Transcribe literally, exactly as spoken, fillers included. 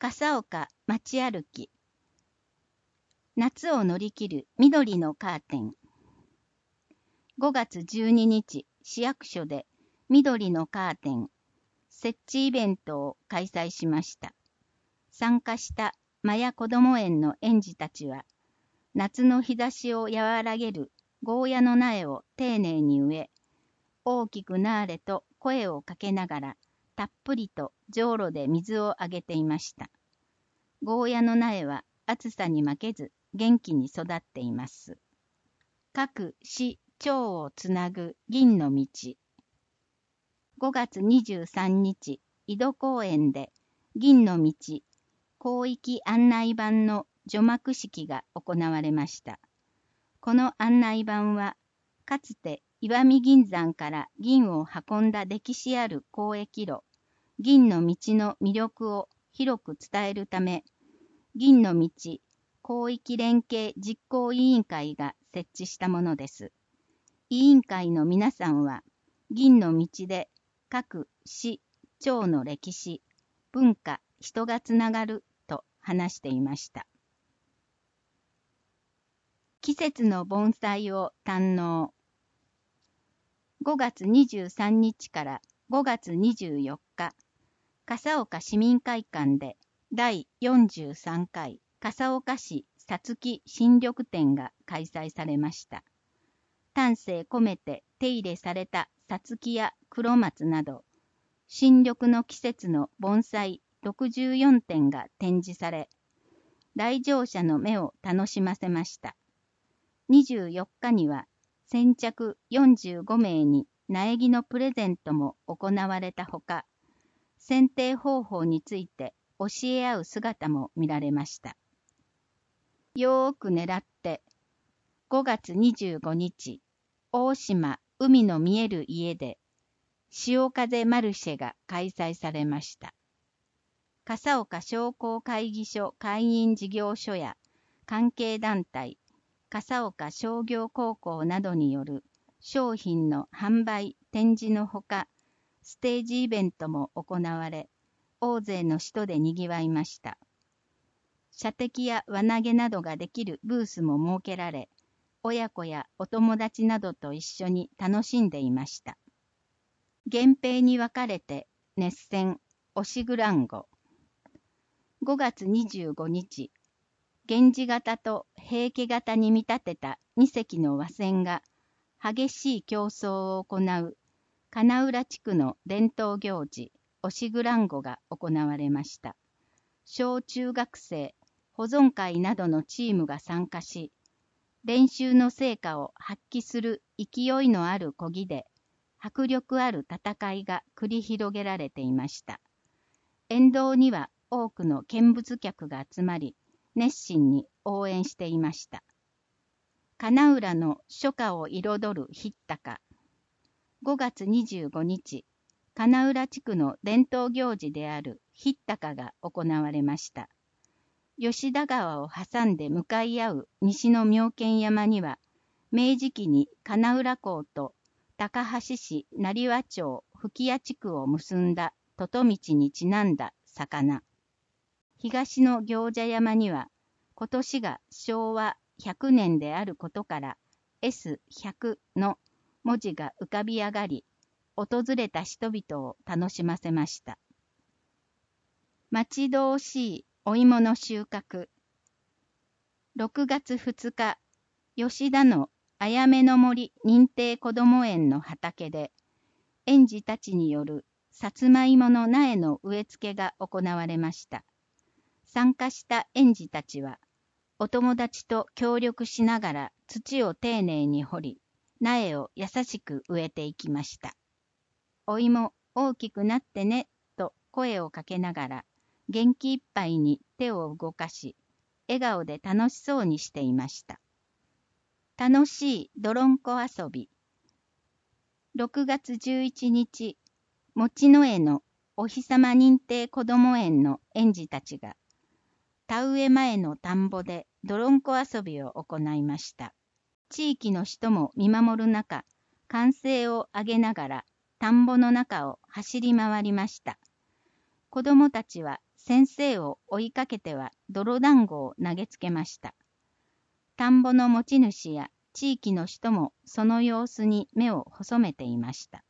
笠岡街歩き。夏を乗り切る緑のカーテン。ごがつじゅうににち、市役所で緑のカーテン設置イベントを開催しました。参加したマヤこども園の園児たちは、夏の日差しを和らげるゴーヤの苗を丁寧に植え、大きくなーれと声をかけながら、たっぷりとじょうろで水をあげていました。ゴーヤの苗は暑さに負けず元気に育っています。各市町をつなぐ銀の道。ごがつにじゅうさんにち、井戸公園で銀の道広域案内板の除幕式が行われました。この案内板は、かつて石見銀山から銀を運んだ歴史ある交易路、銀の道の魅力を広く伝えるため、銀の道広域連携実行委員会が設置したものです。委員会の皆さんは、銀の道で各市、町の歴史、文化、人がつながると話していました。季節の盆栽を堪能。ごがつにじゅうさんにちからごがつにじゅうよっか、笠岡市民会館でだいよんじゅうさんかい笠岡市さつき新緑展が開催されました。丹精込めて手入れされたさつきや黒松など、新緑の季節の盆栽ろくじゅうよんてんが展示され、来場者の目を楽しませました。にじゅうよっかには先着よんじゅうごめいに苗木のプレゼントも行われたほか、剪定方法について教え合う姿も見られました。よーく狙って、ごがつにじゅうごにち、大島海の見える家で、潮風マルシェが開催されました。笠岡商工会議所会員事業所や関係団体、笠岡商業高校などによる商品の販売・展示のほか、ステージイベントも行われ、大勢の人でにぎわいました。射的や輪投げなどができるブースも設けられ、親子やお友達などと一緒に楽しんでいました。源平に分かれて熱戦押しグランゴ。ごがつにじゅうごにち、源氏型と平家型に見立てたにせきの和船が激しい競争を行う金浦地区の伝統行事、押しグランゴが行われました。小中学生、保存会などのチームが参加し、練習の成果を発揮する勢いのある漕ぎで、迫力ある戦いが繰り広げられていました。沿道には多くの見物客が集まり、熱心に応援していました。金浦の初夏を彩るひったか。ごがつにじゅうごにち、金浦地区の伝統行事であるひったかが行われました。吉田川を挟んで向かい合う西の妙見山には、明治期に金浦港と高梁市成羽町吹屋地区を結んだとと道にちなんだ魚。東の行者山には、今年がしょうわひゃくねんであることから、エスひゃく の文字が浮かび上がり、訪れた人々を楽しませました。待ち遠しいお芋の収穫。ろくがつふつか、吉田のあやめの森認定こども園の畑で、園児たちによるさつまいもの苗の植え付けが行われました。参加した園児たちは、お友達と協力しながら土を丁寧に掘り、苗を優しく植えていきました。お芋大きくなってねと声をかけながら、元気いっぱいに手を動かし、笑顔で楽しそうにしていました。楽しい泥んこ遊び。ろくがつじゅういちにち、餅の絵のお日様認定こども園の園児たちが、田植え前の田んぼで泥んこ遊びを行いました。地域の人も見守る中、歓声を上げながら田んぼの中を走り回りました。子どもたちは先生を追いかけては泥団子を投げつけました。田んぼの持ち主や地域の人もその様子に目を細めていました。